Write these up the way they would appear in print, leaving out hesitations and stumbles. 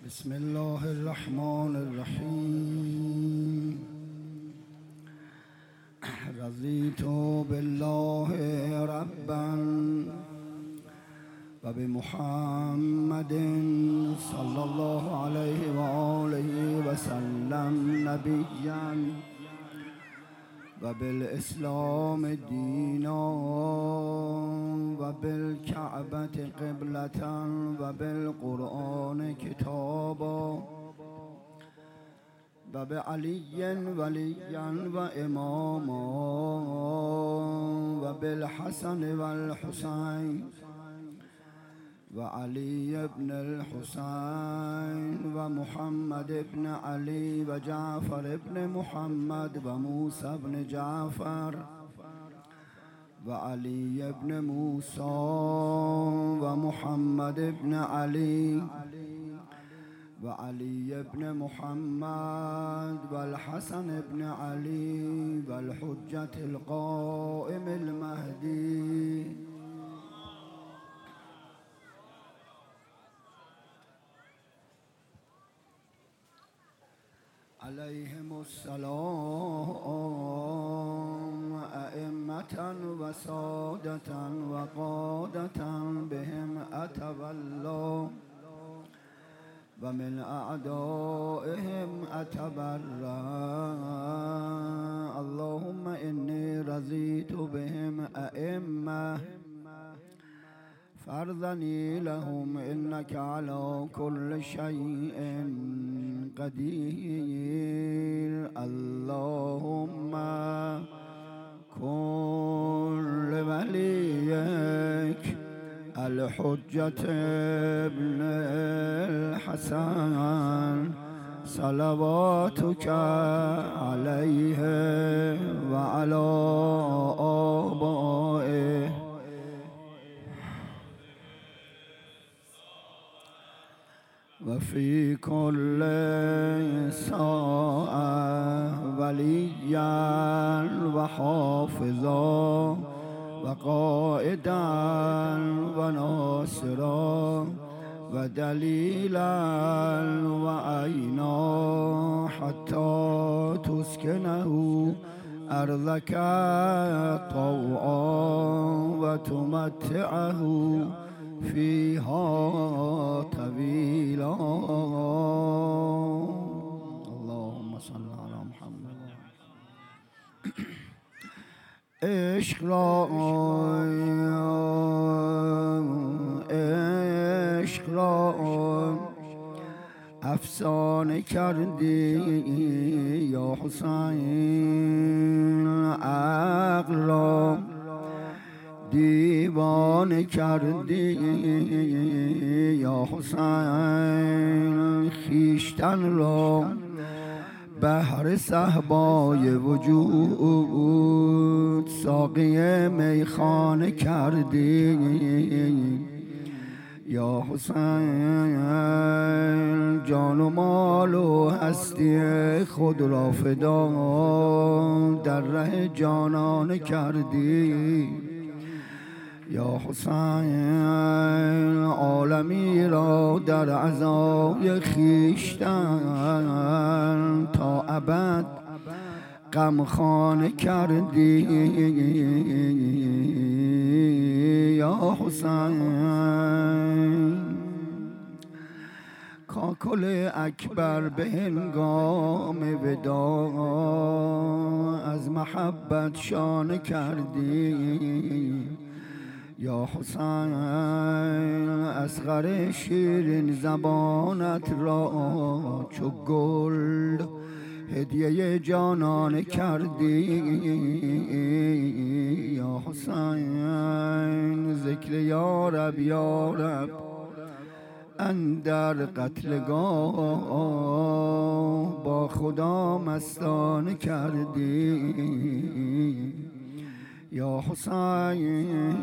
بسم الله الرحمن الرحیم. رضیت بالله ربا و بمحمد صلی الله علیه و آله و سلم نبیا و بالاسلام دینا و بالکعبة قبلة و بالقرآن کتابا و بعلی ولیا و اماما و بالحسن و الحسین و علی ابن الحسین و محمد ابن علی و جعفر ابن محمد و موسی ابن جعفر و علی ابن موسی و محمد ابن علی و علی ابن محمد و الحسن ابن علی و الحجة القائم المهدی علیهم السلام ائمة و سادة و قادة بهم اتولا و من اعدائهم اتبرأ. اللهم انی رضیت بهم ائمة فارضنی لهم انك على كل شيء قدیر. اللهم کن لولیک الحجة ابن الحسن صلواتك عليه وعلى آبائه وفي كل ساعة وليا وحافظا وقائدا وناصرا ودليلا وعينا حتى تسكنه أرضك طوعا وتمتعه فيها طويلا. اللهم صل على محمد. عشق را افسانه کردی یا حسین، عقل را دیوانه کردی یا حسین، خویشتن را بحر صهبای وجود ساقی میخانه کردی یا حسین. جان و مال و هستی خود را فدا در ره جانانه کردی یا حسین. عالمی را در عزای خویشتن تا ابد غمخانه کردی یا حسین. کاکل اکبر به هنگام ودا از محبت شانه کردی یا حسین. اصغر شیرین زبانت را چو گل هدیه جانانه کردی یا حسین. ذکر یا رب یا رب اندر قتلگاه با خدا مستانه کردی یا حسین.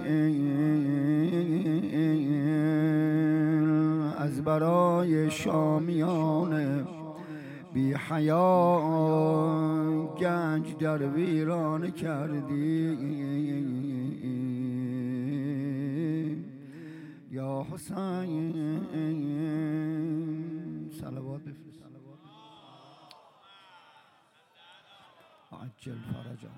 از برای شامیان بی حیا گنج در ویرانه کردی یا حسین. عجل فرجا.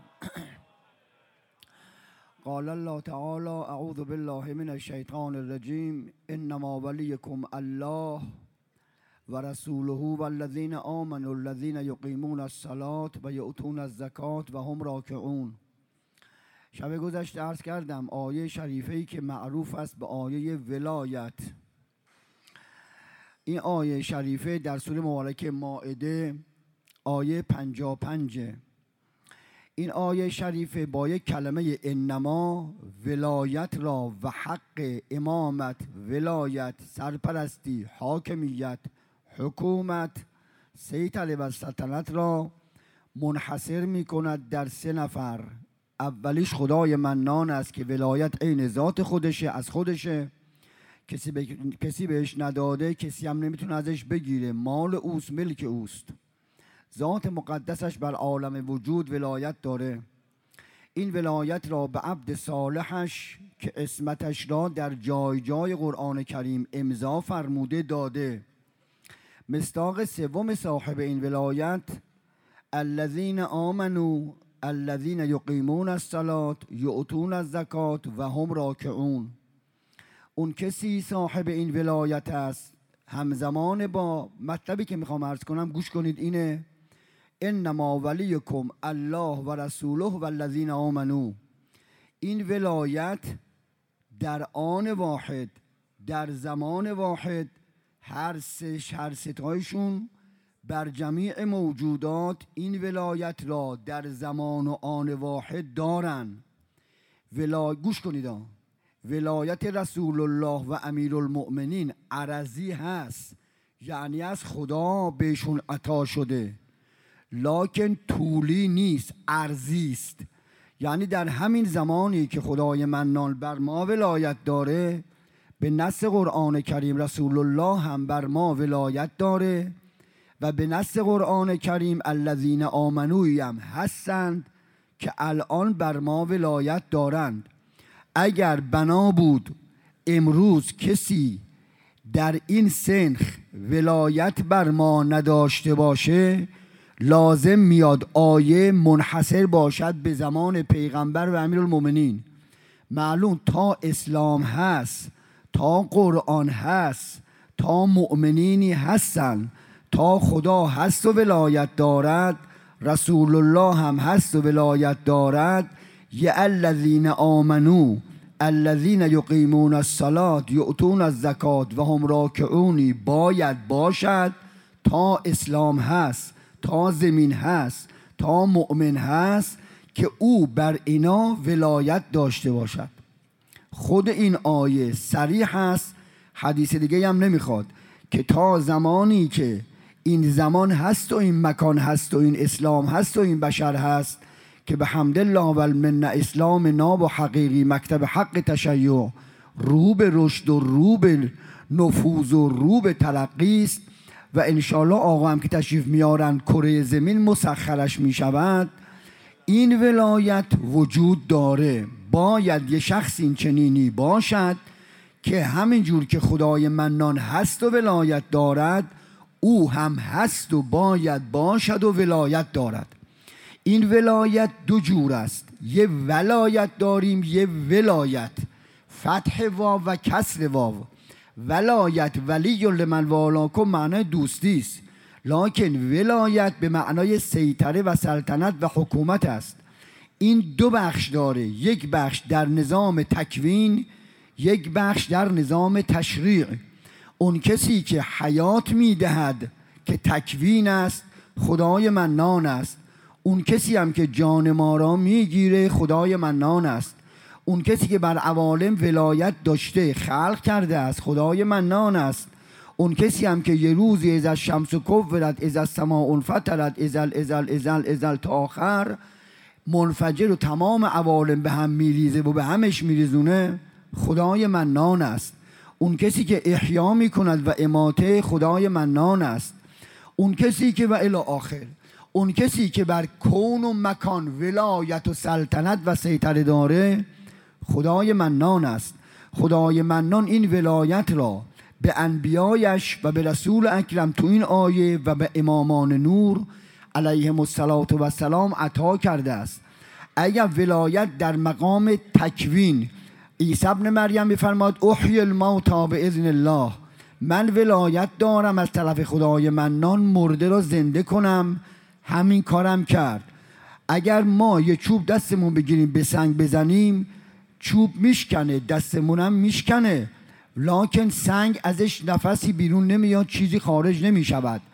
قال الله تعالى اعوذ بالله من الشیطان الرجیم انما ولیکم الله و رسوله والذین آمنوا الذین یقیمون الصلاة و یؤتون الزکاة و هم راکعون. شب گذشته عرض کردم آیه شریفه‌ای که معروف است به آیه ولایت. این آیه شریفه در سوره مبارکه مائده آیه 55. این آیه شریفه با یک کلمه انما ولایت را و حق امامت، ولایت، سرپرستی، حاکمیت، حکومت، سیطره و سلطنت را منحصر می کند در 3 نفر. اولیش خدای منان است که ولایت عین ذات خودشه، از خودشه، کسی بهش نداده، کسی هم نمیتونه ازش بگیره، مال اوست، ملک اوست. ذات مقدسش بر عالم وجود ولایت داره. این ولایت را به عبد صالحش که اسمتش را در جای جای قرآن کریم امضا فرموده داده. مصداق سوم صاحب این ولایت الذین آمنوا الذین یقیمون الصلاة یؤتون الزکاة و هم راکعون. اون کسی صاحب این ولایت است همزمان با مطلبی که میخوام عرض کنم گوش کنید. اینه انما ولیکم الله و رسوله و الذین آمنوا. این ولایت در آن واحد، در زمان واحد، هر ستایشون بر جمیع موجودات این ولایت را در زمان و آن واحد دارن. گوش کنید، ولایت رسول الله و امیر المؤمنین عرضی هست، یعنی از خدا بهشون عطا شده، لکن طولی نیست، عرضی است. یعنی در همین زمانی که خدای منان بر ما ولایت داره، به نص قرآن کریم رسول الله هم بر ما ولایت داره و به نص قرآن کریم الذین آمنوی هم هستند که الان بر ما ولایت دارند. اگر بنا بود امروز کسی در این سنخ ولایت بر ما نداشته باشه، لازم میاد آیه منحصر باشد به زمان پیغمبر و امیرالمومنین. معلوم تا اسلام هست، تا قرآن هست، تا مؤمنینی هستن، تا خدا هست و ولایت دارد، رسول الله هم هست و ولایت دارد. یا الذین آمنوا الذین یقیمون الصلاة یؤتون الزکاة و هم راکعون باید باشد تا اسلام هست، تا زمین هست، تا مؤمن هست که او بر اینا ولایت داشته باشد. خود این آیه صریح است، حدیث دیگه هم نمیخواد که تا زمانی که این زمان هست و این مکان هست و این اسلام هست و این بشر هست که به حمدالله و المنه اسلام ناب و حقیقی مکتب حق تشیع رو به رشد و رو به نفوذ و رو به ترقی است و انشالله آقا هم که تشریف میارن کره زمین مسخرش میشود. این ولایت وجود داره. باید یه شخص این چنینی باشد که همینجور که خدای منان هست و ولایت دارد، او هم هست و باید باشد و ولایت دارد. این ولایت 2 جور است. یه ولایت داریم، یه ولایت، فتح واو و کسر واو. ولایت ولی لمن والاکم معنای دوستی است، لکن ولایت به معنای سیطره و سلطنت و حکومت است. این 2 بخش داره، یک بخش در نظام تکوین، یک بخش در نظام تشریع. اون کسی که حیات میدهد که تکوین است خدای منان است. اون کسی هم که جان ما را میگیره خدای منان است. اون کسی که بر عوالم ولایت داشته خلق کرده است خدای منان است. اون کسی هم که یه روزی از الشمس کورت، از السماء انفطرت، ازل تا آخر منفجر و تمام عوالم به هم میریزه و به همش میریزونه خدای منان است. اون کسی که احیا میکند و اماته خدای منان است. اون کسی که و الی آخر، اون کسی که بر کون و مکان ولایت و سلطنت و سیطره داره خدای منان است. خدای منان این ولایت را به انبیایش و به رسول اکرم تو این آیه و به امامان نور علیهم السلام عطا کرده است. اگر ولایت در مقام تکوین، عیسی ابن مریم میفرماد احیی الموتی باذن الله، من ولایت دارم از طرف خدای منان مرده را زنده کنم، همین کارم کرد. اگر ما یه چوب دستمون بگیریم به سنگ بزنیم چوب میشکنه، دستمونم میشکنه، لکن سنگ ازش نفسی بیرون نمیاد، چیزی خارج نمیشود.